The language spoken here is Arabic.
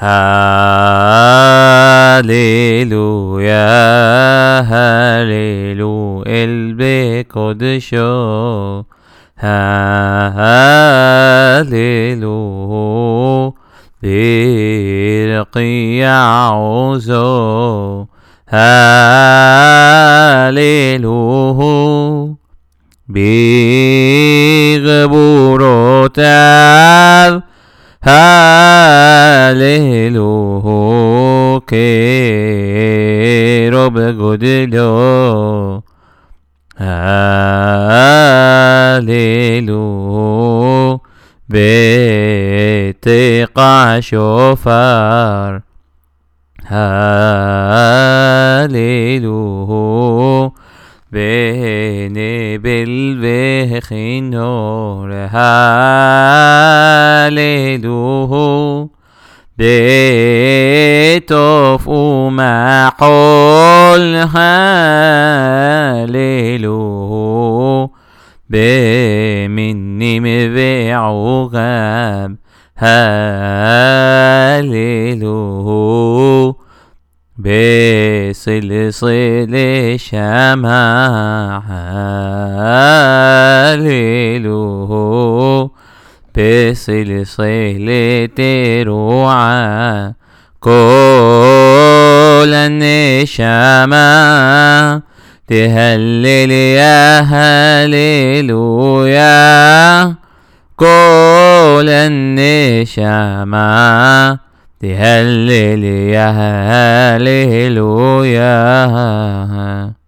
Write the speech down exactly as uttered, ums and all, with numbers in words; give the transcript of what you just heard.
هاليلويا هاليلو البقدشو هاليلو برقي عوزو هاليلو بغبروتاv هاليلو كيرو بجدلو هاليلو بتقع شوفر هاليلو بنبل بخنور هاليلو بتوف ومحول هاليلو بمني مبيعو غاب هاليلو بصلصل شمع هاليلو بصلصل تروع كل النشامة تهلل يا هاليلويا كل النشامة تهلل يا هاليلويا.